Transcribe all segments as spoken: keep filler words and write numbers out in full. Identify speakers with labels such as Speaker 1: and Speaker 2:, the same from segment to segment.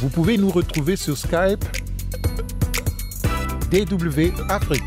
Speaker 1: Vous pouvez nous retrouver sur Skype D W Afrique.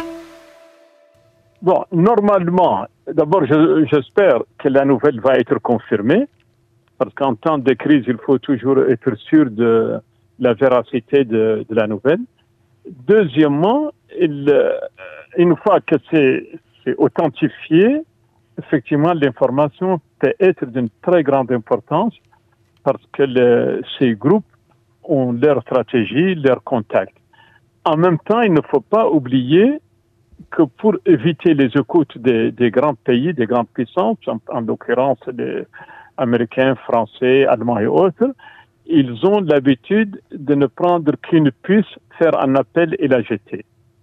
Speaker 2: Bon, normalement, d'abord, je, j'espère que la nouvelle va être confirmée, parce qu'en temps de crise, il faut toujours être sûr de la véracité de, de la nouvelle. Deuxièmement, il, une fois que c'est, c'est authentifié, effectivement, l'information peut être d'une très grande importance, parce que le, ces groupes ont leur stratégie, leur contact. En même temps, il ne faut pas oublier que pour éviter les écoutes des, des grands pays, des grandes puissances, en, en l'occurrence les Américains, Français, Allemands et autres, ils ont l'habitude de ne prendre qu'une puce, faire un appel et la jeter.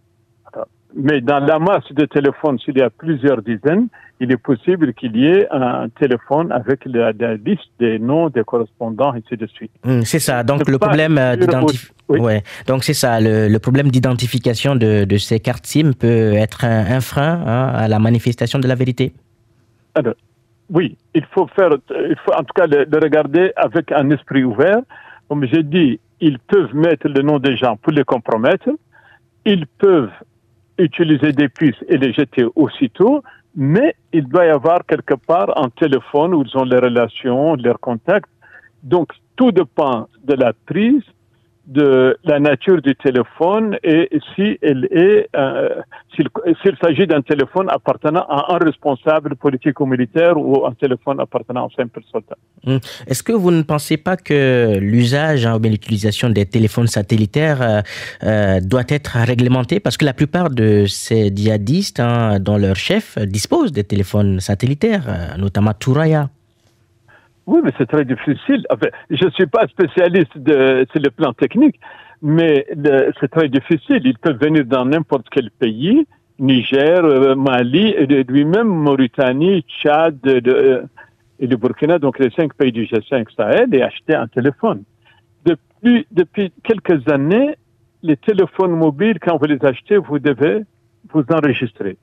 Speaker 2: Mais dans la masse de téléphones, s'il y a plusieurs dizaines, il est possible qu'il y ait un téléphone avec la, la liste des noms des correspondants, et ainsi de suite.
Speaker 3: Mmh, c'est ça. Donc
Speaker 2: c'est
Speaker 3: le problème
Speaker 2: d'identification. Oui.
Speaker 3: Ouais. Donc c'est ça. Le, le problème d'identification de, de ces cartes SIM peut être un, un frein hein, à la manifestation de la vérité.
Speaker 2: Alors, oui, il faut faire, il faut en tout cas le, le regarder avec un esprit ouvert. Comme j'ai dit, ils peuvent mettre le nom des gens pour les compromettre. Ils peuvent utiliser des puces et les jeter aussitôt, mais il doit y avoir quelque part un téléphone où ils ont les relations, leurs contacts. Donc, tout dépend de la prise, de la nature du téléphone et si elle est, euh, s'il, s'il s'agit d'un téléphone appartenant à un responsable politique ou militaire ou un téléphone appartenant à un simple soldat.
Speaker 3: Est-ce que vous ne pensez pas que l'usage hein, ou bien l'utilisation des téléphones satellitaires euh, euh, doit être réglementé parce que la plupart de ces djihadistes hein, dont leur chef disposent des téléphones satellitaires, euh, notamment Touraya?
Speaker 2: Oui, mais c'est très difficile. Enfin, je ne suis pas spécialiste de, sur le plan technique, mais le, c'est très difficile. Ils peuvent venir dans n'importe quel pays, Niger, Mali, et lui-même Mauritanie, Tchad de, de, et le Burkina, donc les cinq pays du G cinq Sahel, et acheter un téléphone. Depuis, depuis quelques années, les téléphones mobiles, quand vous les achetez, vous devez vous enregistrer.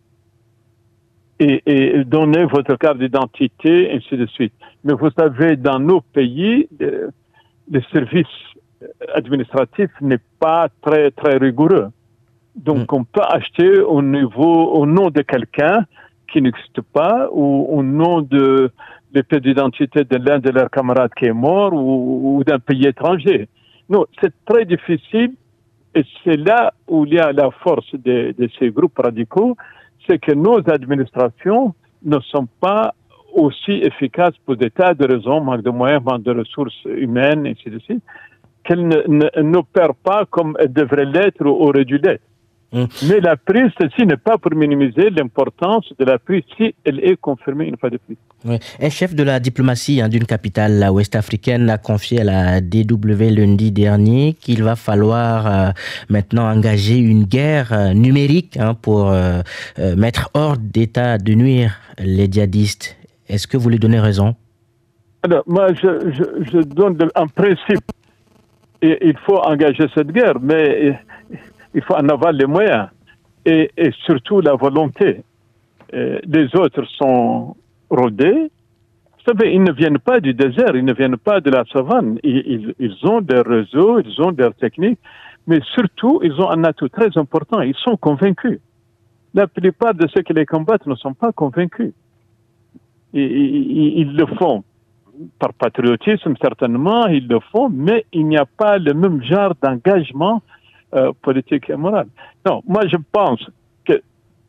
Speaker 2: Et, et donner votre carte d'identité, ainsi de suite. Mais vous savez, dans nos pays, euh, le service administratif n'est pas très, très rigoureux. Donc, mmh. on peut acheter au niveau, au nom de quelqu'un qui n'existe pas, ou au nom de l'épée d'identité de l'un de leurs camarades qui est mort, ou, ou d'un pays étranger. Non, c'est très difficile, et c'est là où il y a la force de, de ces groupes radicaux, c'est que nos administrations ne sont pas aussi efficaces pour des tas de raisons, manque de moyens, manque de ressources humaines, et ainsi de suite, qu'elles ne, ne, n'opèrent pas comme elles devraient l'être ou auraient dû l'être. Mmh. Mais la prise, ceci n'est pas pour minimiser l'importance de la prise si elle est confirmée une fois de plus.
Speaker 3: Oui. Un chef de la diplomatie hein, d'une capitale ouest-africaine a confié à la D W lundi dernier qu'il va falloir euh, maintenant engager une guerre euh, numérique hein, pour euh, euh, mettre hors d'état de nuire les djihadistes. Est-ce que vous lui donnez raison?
Speaker 2: Alors, moi, je, je, je donne un principe. Et il faut engager cette guerre, mais il faut en avoir les moyens et, et surtout la volonté. Et les autres sont rodés. Vous savez, ils ne viennent pas du désert, ils ne viennent pas de la savane. Ils, ils, ils ont des réseaux, ils ont des techniques, mais surtout, ils ont un atout très important. Ils sont convaincus. La plupart de ceux qui les combattent ne sont pas convaincus. Et, ils, ils le font par patriotisme, certainement, ils le font, mais il n'y a pas le même genre d'engagement euh, politique et moral. Non, moi je pense que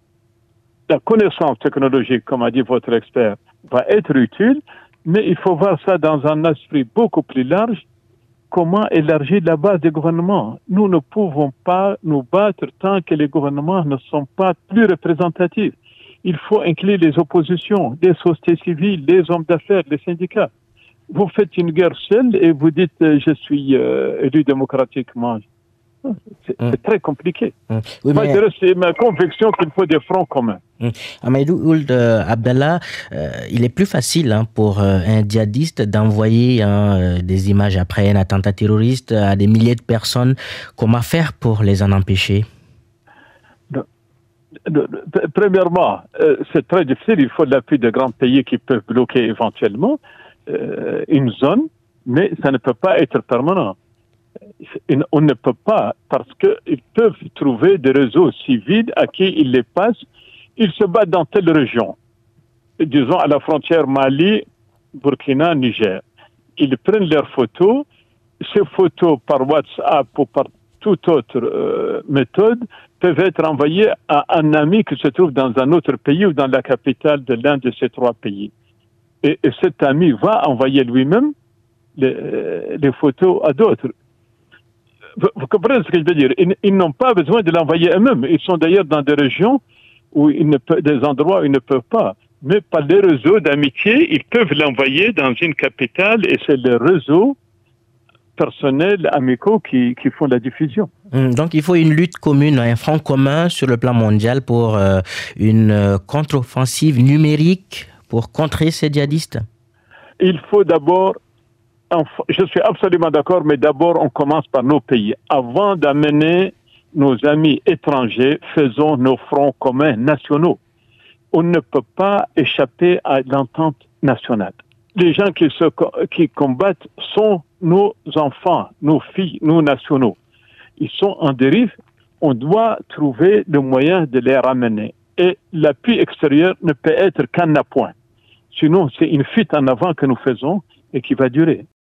Speaker 2: la connaissance technologique, comme a dit votre expert, va être utile, mais il faut voir ça dans un esprit beaucoup plus large. Comment élargir la base des gouvernements? Nous ne pouvons pas nous battre tant que les gouvernements ne sont pas plus représentatifs. Il faut inclure les oppositions, les sociétés civiles, les hommes d'affaires, les syndicats. Vous faites une guerre seule et vous dites euh, je suis euh, élu démocratiquement. C'est, mmh. c'est très compliqué. Mmh. Oui, Moi, mais... je dirais, c'est ma conviction qu'il faut des fronts communs.
Speaker 3: Mmh. Ahmedou Ould euh, Abdallah, euh, il est plus facile hein, pour euh, un djihadiste d'envoyer hein, des images après un attentat terroriste à des milliers de personnes. Comment faire pour les en empêcher?
Speaker 2: de, de, de, Premièrement, euh, c'est très difficile. Il faut l'appui de grands pays qui peuvent bloquer éventuellement euh, une zone, mais ça ne peut pas être permanent. On ne peut pas, parce qu'ils peuvent trouver des réseaux civils à qui ils les passent. Ils se battent dans telle région, disons à la frontière Mali, Burkina, Niger. Ils prennent leurs photos. Ces photos par WhatsApp ou par toute autre euh, méthode peuvent être envoyées à un ami qui se trouve dans un autre pays ou dans la capitale de l'un de ces trois pays. Et, et cet ami va envoyer lui-même les, les photos à d'autres. Vous, vous comprenez ce que je veux dire? Ils, ils n'ont pas besoin de l'envoyer eux-mêmes. Ils sont d'ailleurs dans des régions où ils ne peuvent, des endroits où ils ne peuvent pas. Mais par les réseaux d'amitié, ils peuvent l'envoyer dans une capitale et c'est le réseau personnels, amicaux qui, qui font la diffusion.
Speaker 3: Donc il faut une lutte commune, un front commun sur le plan mondial pour euh, une euh, contre-offensive numérique pour contrer ces djihadistes.
Speaker 2: Il faut d'abord, je suis absolument d'accord, mais d'abord on commence par nos pays. Avant d'amener nos amis étrangers, faisons nos fronts communs nationaux. On ne peut pas échapper à l'entente nationale. Les gens qui, se, qui combattent sont nos enfants, nos filles, nos nationaux. Ils sont en dérive. On doit trouver le moyen de les ramener. Et l'appui extérieur ne peut être qu'un appoint. Sinon, c'est une fuite en avant que nous faisons et qui va durer.